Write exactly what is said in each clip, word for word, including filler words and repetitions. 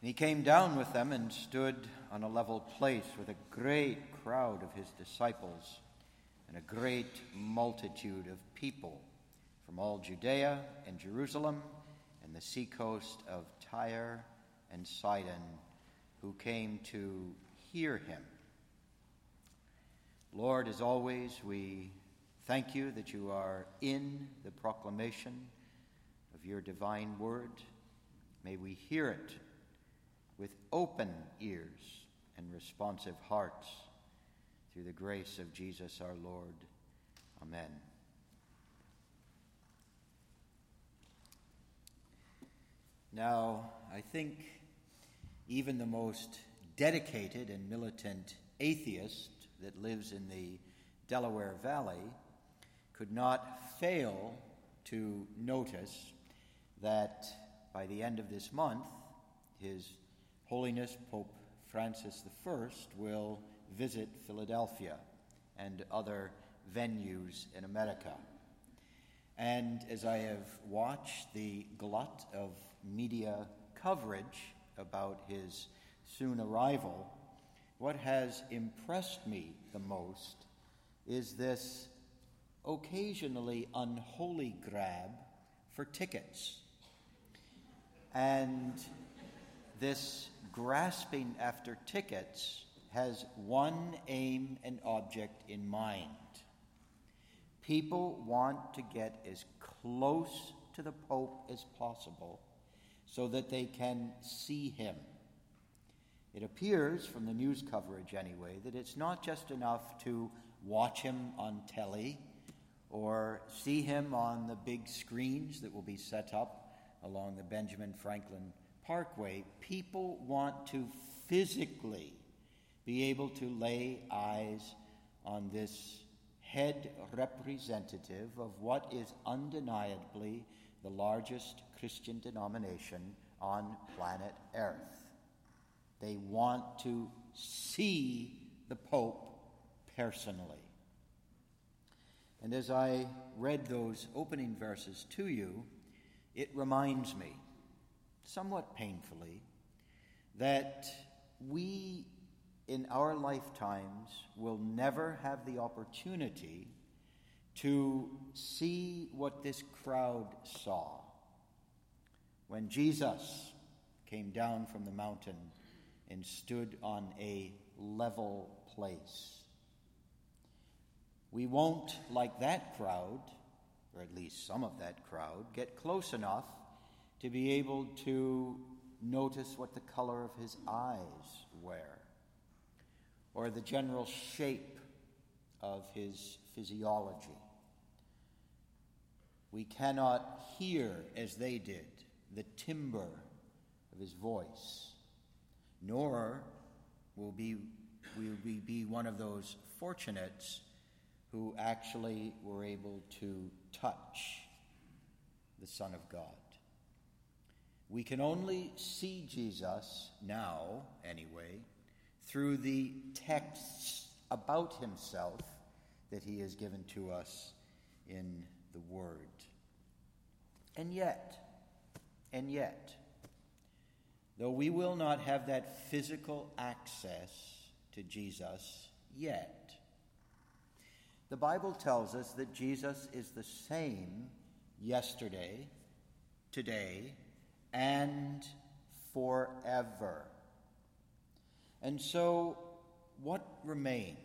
And he came down with them and stood on a level place with a great crowd of his disciples and a great multitude of people from all Judea and Jerusalem and the seacoast of Tyre and Sidon, who came to hear him. Lord, as always, we thank you that you are in the proclamation of your divine word. May we hear it with open ears and responsive hearts through the grace of Jesus our Lord. Amen. Now, I think even the most dedicated and militant atheist that lives in the Delaware Valley could not fail to notice that by the end of this month, His Holiness Pope Francis the First will visit Philadelphia and other venues in America. And as I have watched the glut of media coverage about his soon arrival, what has impressed me the most is this occasionally unholy grab for tickets. And this grasping after tickets has one aim and object in mind. People want to get as close to the Pope as possible so that they can see him. It appears, from the news coverage anyway, that it's not just enough to watch him on telly or see him on the big screens that will be set up along the Benjamin Franklin Parkway. People want to physically be able to lay eyes on this head representative of what is undeniably the largest Christian denomination on planet Earth. They want to see the Pope personally. And as I read those opening verses to you, it reminds me, somewhat painfully, that we in our lifetimes will never have the opportunity to see what this crowd saw when Jesus came down from the mountain and stood on a level place. We won't, like that crowd, or at least some of that crowd, get close enough to be able to notice what the color of his eyes were, or the general shape of his physiology. We cannot hear, as they did, the timbre of his voice, nor will be, will we be one of those fortunates who actually were able to touch the Son of God. We can only see Jesus now, anyway, through the texts about himself that he has given to us in the Word. And yet, and yet, though we will not have that physical access to Jesus yet, the Bible tells us that Jesus is the same yesterday, today, and forever. And so, what remains?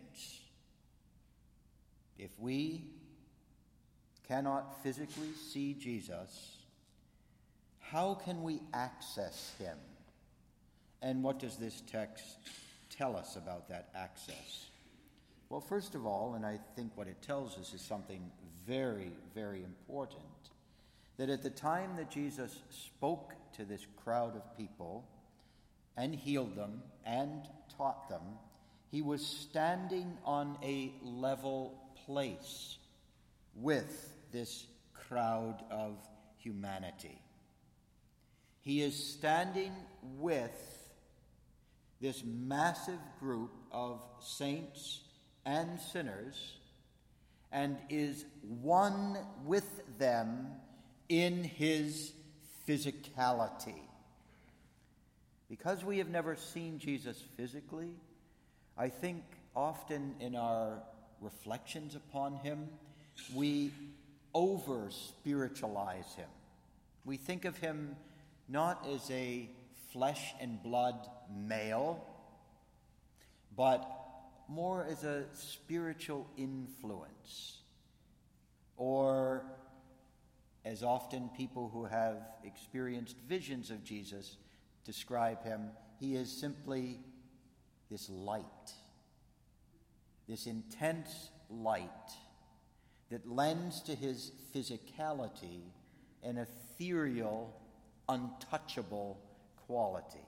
If we cannot physically see Jesus, how can we access him? And what does this text tell us about that access? Well, first of all, and I think what it tells us is something very, very important, that at the time that Jesus spoke to this crowd of people and healed them and taught them, he was standing on a level place with this crowd of humanity. He is standing with this massive group of saints and sinners and is one with them in his physicality. Because we have never seen Jesus physically, I think often in our reflections upon him, we over-spiritualize him. We think of him not as a flesh and blood male, but more as a spiritual influence, or as often people who have experienced visions of Jesus describe him, he is simply this light, this intense light that lends to his physicality an ethereal, untouchable quality.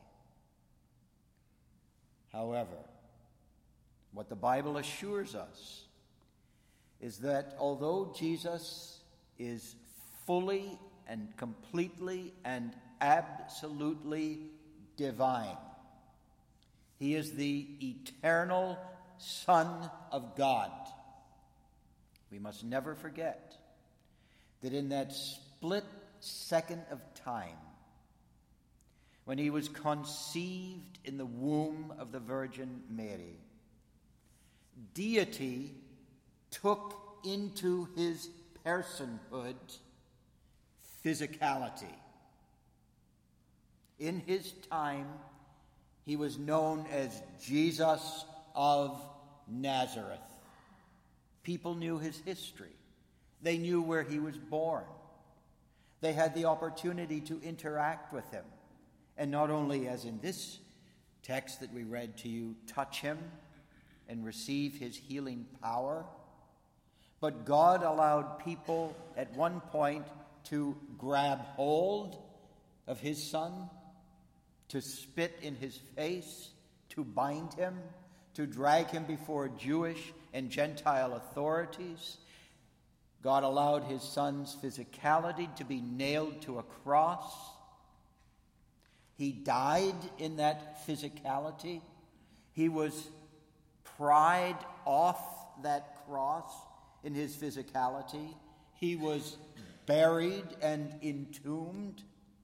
However, what the Bible assures us is that although Jesus is fully and completely and absolutely divine, he is the eternal Son of God. We must never forget that in that split second of time, when he was conceived in the womb of the Virgin Mary, deity took into his personhood physicality. In his time, he was known as Jesus of Nazareth. People knew his history. They knew where he was born. They had the opportunity to interact with him. And not only, as in this text that we read to you, touch him and receive his healing power, but God allowed people at one point to grab hold of his son, to spit in his face, to bind him, to drag him before Jewish and Gentile authorities. God allowed his son's physicality to be nailed to a cross. He died in that physicality. He was pried off that cross in his physicality. He was buried and entombed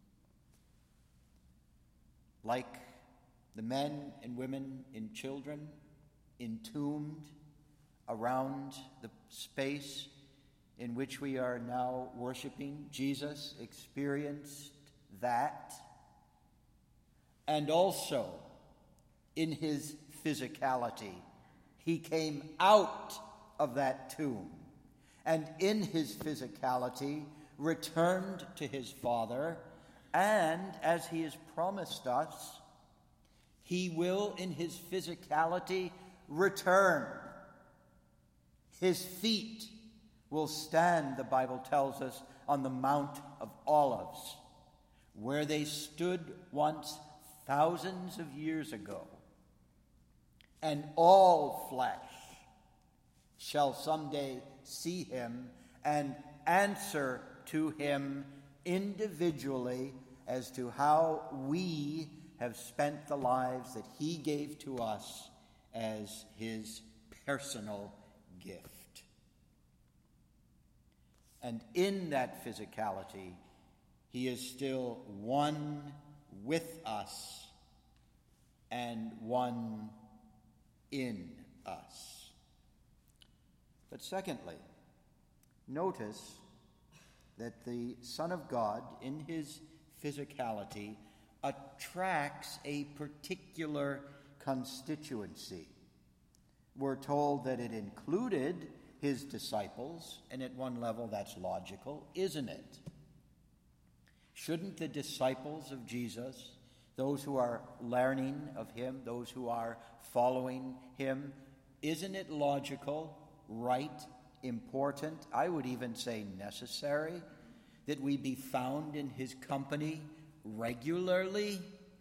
like the men and women and children entombed around the space in which we are now worshiping. Jesus experienced that. And also, in his physicality, he came out of that tomb, and in his physicality returned to his Father, and as he has promised us, he will in his physicality return. His feet will stand, the Bible tells us, on the Mount of Olives, where they stood once thousands of years ago, and all flesh shall someday see him and answer to him individually as to how we have spent the lives that he gave to us as his personal gift. And in that physicality, he is still one with us and one in us. But secondly, notice that the Son of God, in his physicality, attracts a particular constituency. We're told that it included his disciples, and at one level that's logical, isn't it? Shouldn't the disciples of Jesus, those who are learning of him, those who are following him, isn't it logical, right, important, I would even say necessary, that we be found in his company regularly?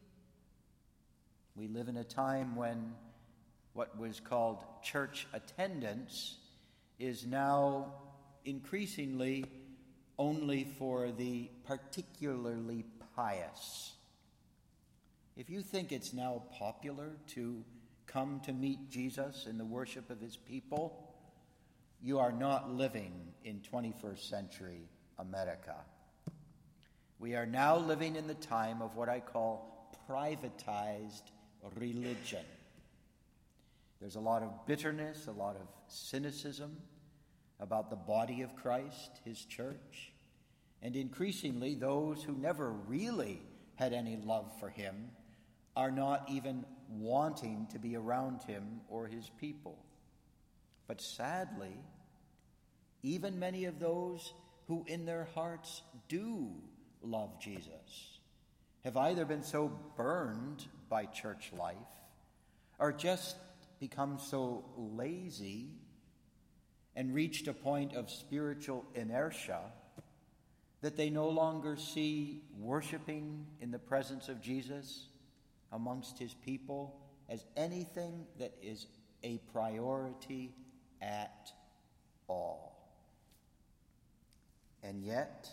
We live in a time when what was called church attendance is now increasingly only for the particularly pious. If you think it's now popular to come to meet Jesus in the worship of his people, you are not living in twenty-first century America. We are now living in the time of what I call privatized religion. There's a lot of bitterness, a lot of cynicism about the body of Christ, his church, and increasingly those who never really had any love for him are not even wanting to be around him or his people. But sadly, even many of those who in their hearts do love Jesus have either been so burned by church life or just become so lazy and reached a point of spiritual inertia that they no longer see worshiping in the presence of Jesus amongst his people as anything that is a priority at all. And yet,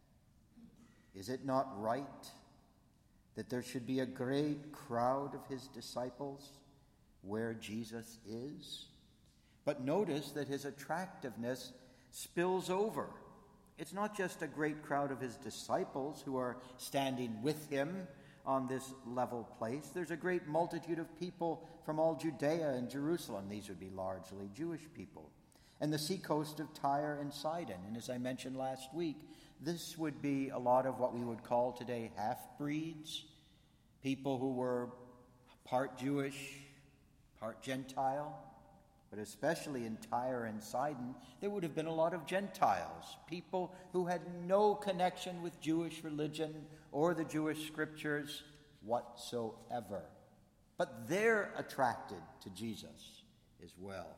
is it not right that there should be a great crowd of his disciples where Jesus is? But notice that his attractiveness spills over. It's not just a great crowd of his disciples who are standing with him on this level place. There's a great multitude of people from all Judea and Jerusalem. These would be largely Jewish people. And the seacoast of Tyre and Sidon. And as I mentioned last week, this would be a lot of what we would call today half-breeds, people who were part Jewish, part Gentile. But especially in Tyre and Sidon, there would have been a lot of Gentiles, people who had no connection with Jewish religion or the Jewish scriptures whatsoever. But they're attracted to Jesus as well.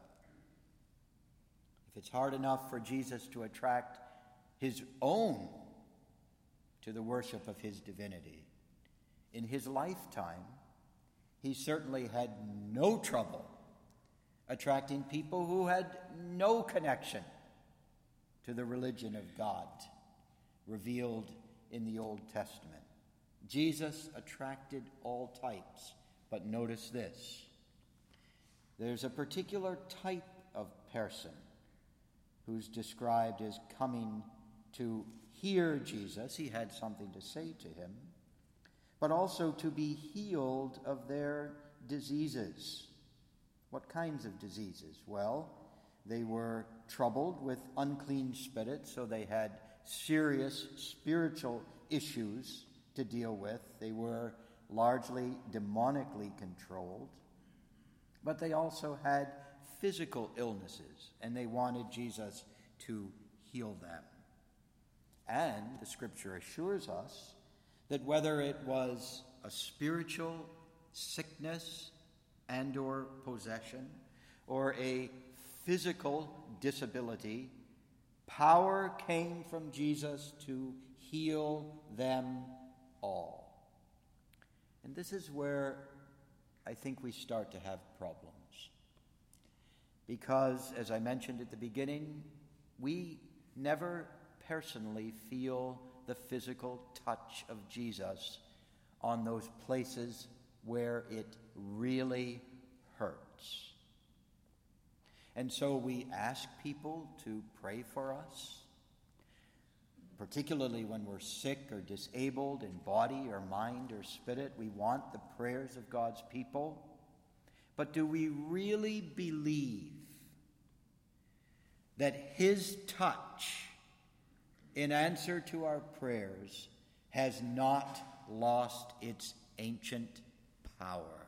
If it's hard enough for Jesus to attract his own to the worship of his divinity, in his lifetime, he certainly had no trouble attracting people who had no connection to the religion of God revealed in the Old Testament. Jesus attracted all types, but notice this. There's a particular type of person who's described as coming to hear Jesus. He had something to say to him, but also to be healed of their diseases. What kinds of diseases? Well, they were troubled with unclean spirits, so they had serious spiritual issues to deal with. They were largely demonically controlled, but they also had physical illnesses, and they wanted Jesus to heal them. And the scripture assures us that whether it was a spiritual sickness and or possession, or a physical disability, power came from Jesus to heal them all. And this is where I think we start to have problems. Because, as I mentioned at the beginning, we never personally feel the physical touch of Jesus on those places where it really hurts. And so we ask people to pray for us, particularly when we're sick or disabled in body or mind or spirit. We want the prayers of God's people. But do we really believe that his touch in answer to our prayers has not lost its ancient power?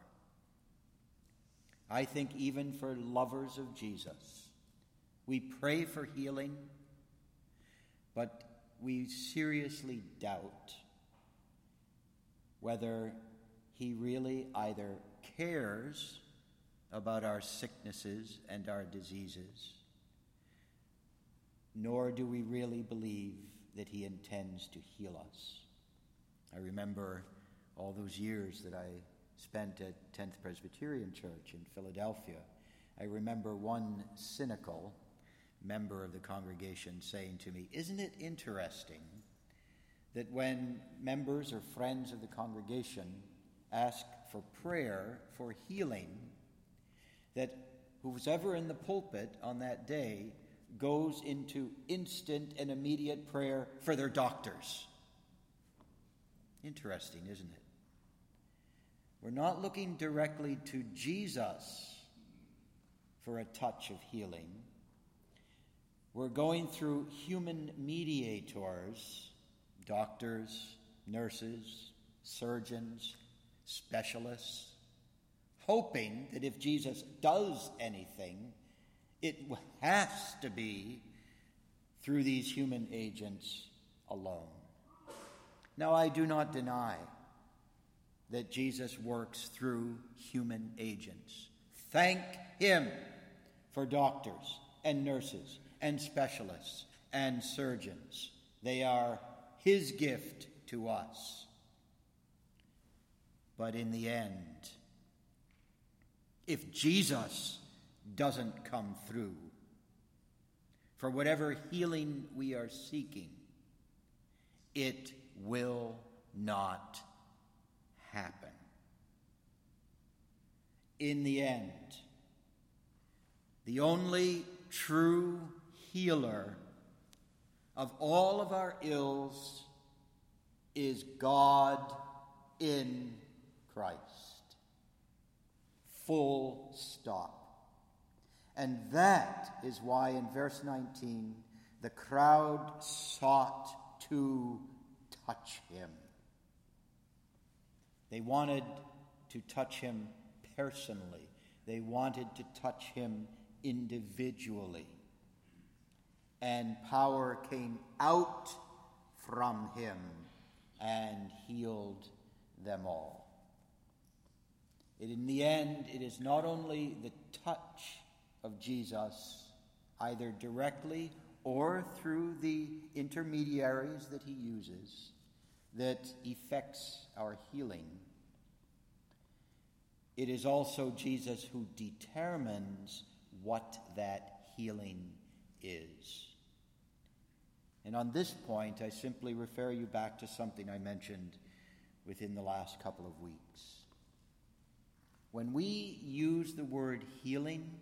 I think even for lovers of Jesus, we pray for healing, but we seriously doubt whether he really either cares about our sicknesses and our diseases, nor do we really believe that he intends to heal us. I remember all those years that I spent at tenth Presbyterian Church in Philadelphia. I remember one cynical member of the congregation saying to me, "Isn't it interesting that when members or friends of the congregation ask for prayer for healing, that who's ever in the pulpit on that day goes into instant and immediate prayer for their doctors?" Interesting, isn't it? We're not looking directly to Jesus for a touch of healing. We're going through human mediators, doctors, nurses, surgeons, specialists, hoping that if Jesus does anything, it has to be through these human agents alone. Now, I do not deny that Jesus works through human agents. Thank him for doctors and nurses and specialists and surgeons. They are his gift to us. But in the end, if Jesus doesn't come through for whatever healing we are seeking, it will not happen. In the end, the only true healer of all of our ills is God in Christ. Full stop. And that is why in verse nineteen, the crowd sought to touch him. They wanted to touch him personally. They wanted to touch him individually. And power came out from him and healed them all. And in the end, it is not only the touch of Jesus, either directly or through the intermediaries that he uses, that effects our healing. It is also Jesus who determines what that healing is. And on this point, I simply refer you back to something I mentioned within the last couple of weeks. When we use the word healing,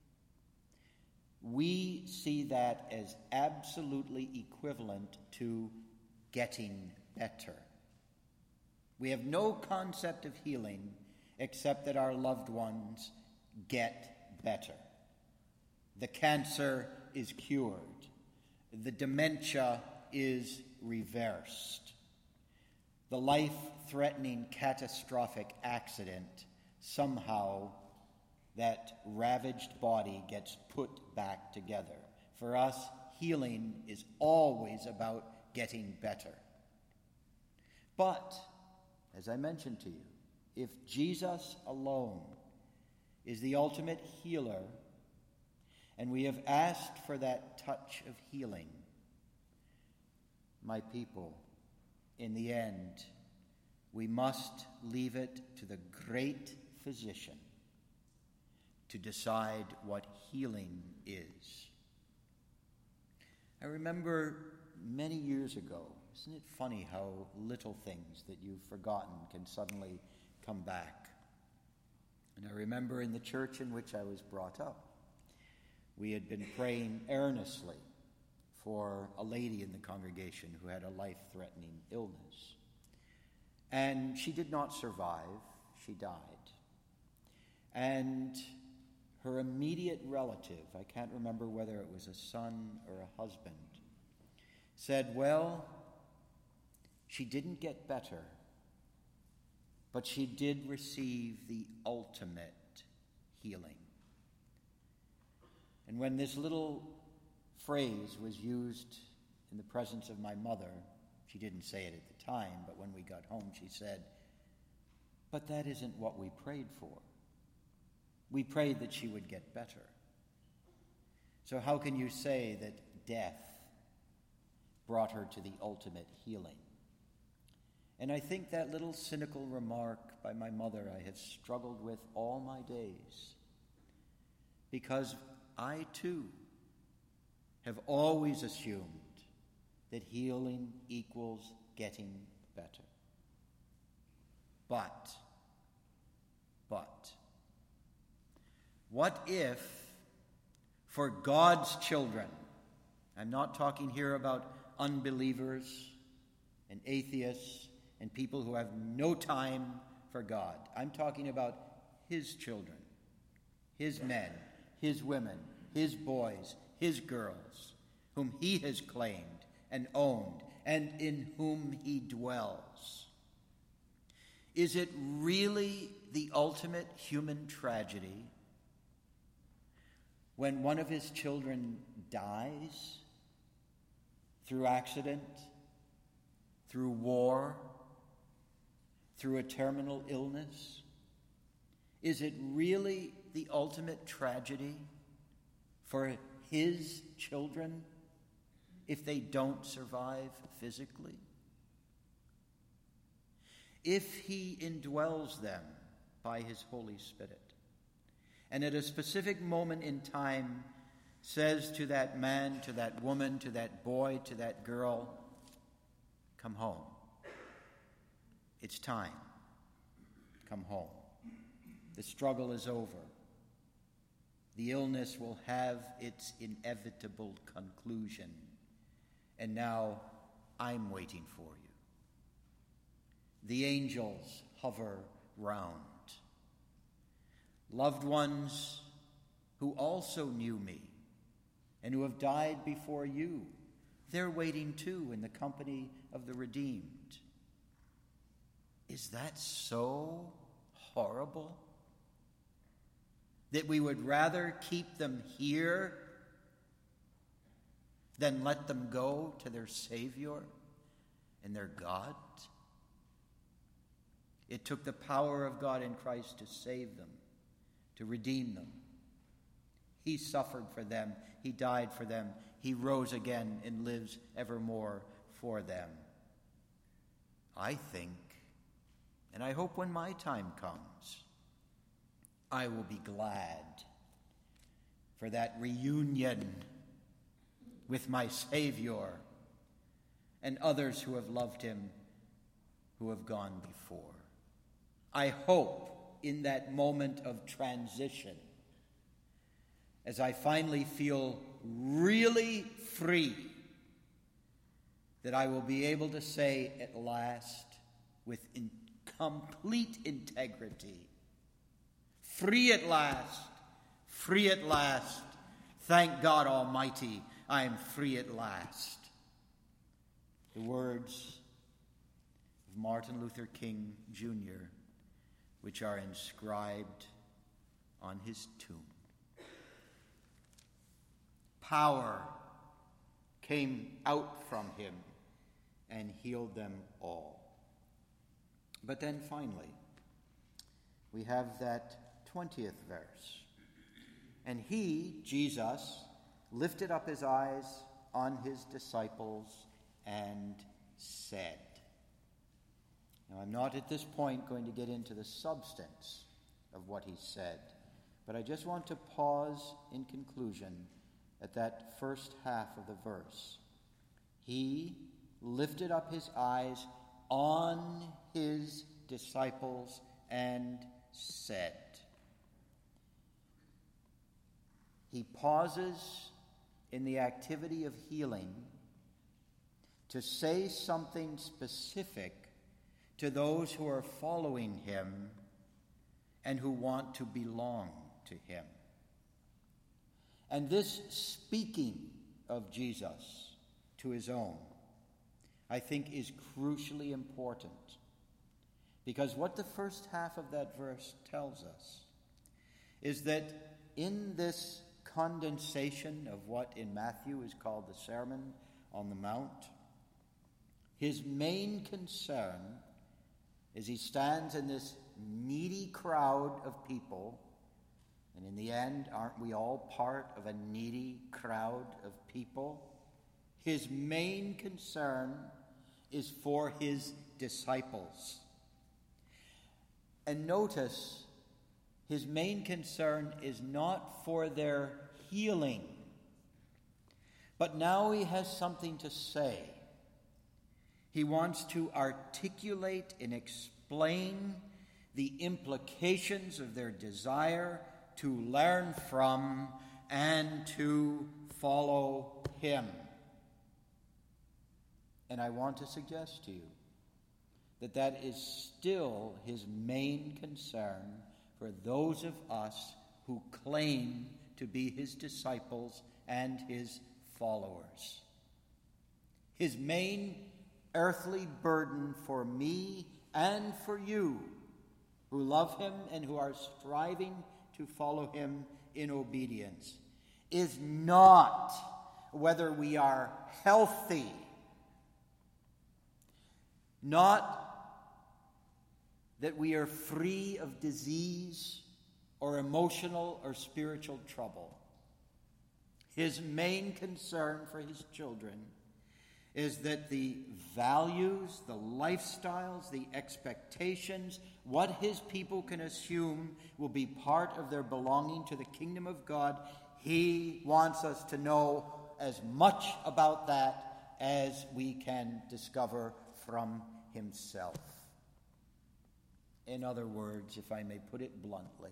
we see that as absolutely equivalent to getting better. We have no concept of healing except that our loved ones get better. The cancer is cured. The dementia is reversed. The life-threatening catastrophic accident, somehow that ravaged body gets put back together. For us, healing is always about getting better. But, as I mentioned to you, if Jesus alone is the ultimate healer, and we have asked for that touch of healing, my people, in the end, we must leave it to the great physician to decide what healing is. I remember many years ago, isn't it funny how little things that you've forgotten can suddenly come back? And I remember in the church in which I was brought up, we had been praying earnestly for a lady in the congregation who had a life-threatening illness. And she did not survive. She died. And her immediate relative, I can't remember whether it was a son or a husband, said, well, she didn't get better, but she did receive the ultimate healing. And when this little phrase was used in the presence of my mother, she didn't say it at the time, but when we got home she said, but that isn't what we prayed for. We prayed that she would get better. So how can you say that death brought her to the ultimate healing? And I think that little cynical remark by my mother I have struggled with all my days, because I too have always assumed that healing equals getting better. But, but, what if for God's children, I'm not talking here about unbelievers and atheists and people who have no time for God. I'm talking about his children, his men, his women, his boys, his girls, whom he has claimed and owned, and in whom he dwells. Is it really the ultimate human tragedy when one of his children dies through accident, through war, through a terminal illness? Is it really the ultimate tragedy for his children if they don't survive physically? If he indwells them by his Holy Spirit, and at a specific moment in time says to that man, to that woman, to that boy, to that girl, come home. It's time. Come home. The struggle is over. The illness will have its inevitable conclusion. And now I'm waiting for you. The angels hover round. Loved ones who also knew me and who have died before you, they're waiting too in the company of the redeemed. Is that so horrible that we would rather keep them here than let them go to their Savior and their God? It took the power of God in Christ to save them, to redeem them. He suffered for them. He died for them. He rose again and lives evermore for them. I think, and I hope when my time comes, I will be glad for that reunion with my Savior and others who have loved him, who have gone before. I hope in that moment of transition, as I finally feel really free, that I will be able to say at last, with in complete integrity, free at last, free at last, thank God Almighty, I am free at last. The words of Martin Luther King Junior, which are inscribed on his tomb. Power came out from him and healed them all. But then finally, we have that twentieth verse. And he, Jesus, lifted up his eyes on his disciples and said. Now, I'm not at this point going to get into the substance of what he said, but I just want to pause in conclusion at that first half of the verse. He lifted up his eyes on his disciples and said. He pauses in the activity of healing to say something specific to those who are following him and who want to belong to him. And this speaking of Jesus to his own, I think, is crucially important, because what the first half of that verse tells us is that in this condensation of what in Matthew is called the Sermon on the Mount, his main concern, as he stands in this needy crowd of people, and in the end, aren't we all part of a needy crowd of people? His main concern is for his disciples. And notice, his main concern is not for their healing, but now he has something to say. He wants to articulate and explain the implications of their desire to learn from and to follow him. And I want to suggest to you that that is still his main concern for those of us who claim to be his disciples and his followers. His main earthly burden for me and for you who love him and who are striving to follow him in obedience is not whether we are healthy, not that we are free of disease or emotional or spiritual trouble. His main concern for his children is that the values, the lifestyles, the expectations, what his people can assume will be part of their belonging to the kingdom of God, he wants us to know as much about that as we can discover from himself. In other words, if I may put it bluntly,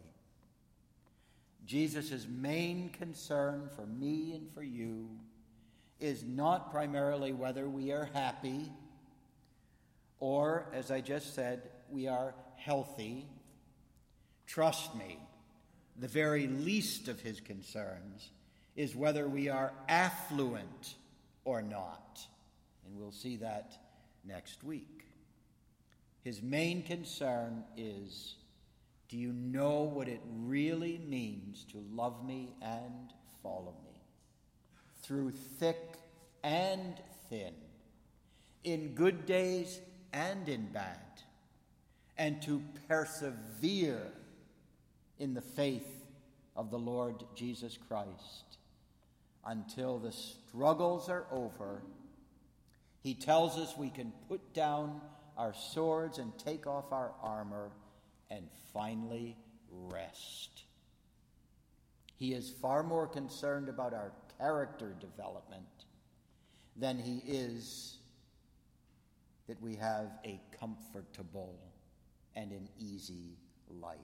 Jesus' main concern for me and for you is not primarily whether we are happy or, as I just said, we are healthy. Trust me, the very least of his concerns is whether we are affluent or not. And we'll see that next week. His main concern is, do you know what it really means to love me and follow me? Through thick and thin, in good days and in bad, and to persevere in the faith of the Lord Jesus Christ until the struggles are over. He tells us we can put down our swords and take off our armor and finally rest. He is far more concerned about our character development than he is that we have a comfortable and an easy life.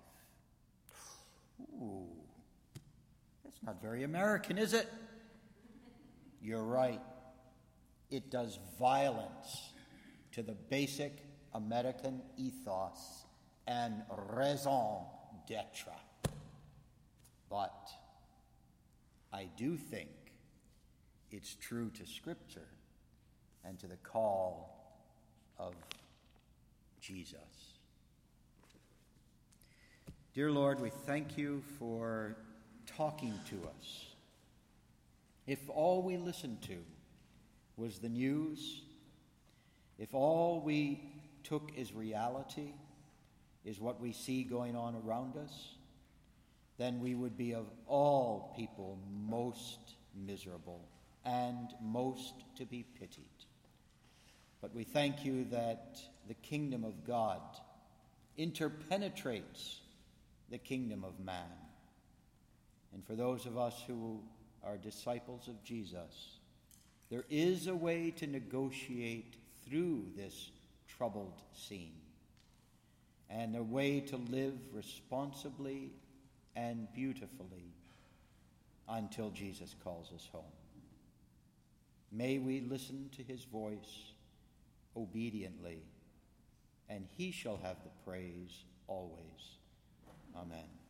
Ooh, that's not very American, is it? You're right. It does violence to the basic American ethos and raison d'etre. But I do think it's true to Scripture and to the call of Jesus. Dear Lord, we thank you for talking to us. If all we listened to was the news, if all we took as reality is what we see going on around us, then we would be of all people most miserable and most to be pitied. But we thank you that the kingdom of God interpenetrates the kingdom of man. And for those of us who are disciples of Jesus, there is a way to negotiate through this troubled scene, and a way to live responsibly and beautifully until Jesus calls us home. May we listen to his voice obediently, and he shall have the praise always. Amen.